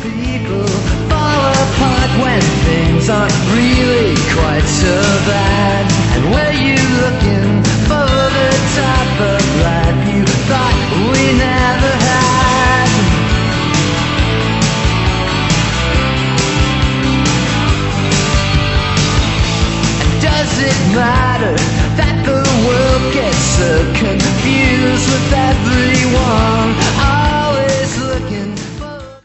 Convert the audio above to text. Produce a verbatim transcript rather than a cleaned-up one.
People fall apart when things aren't really quite so bad. And were you looking for the type of life you thought we never had? And does it matter that the world gets so confused with everyone?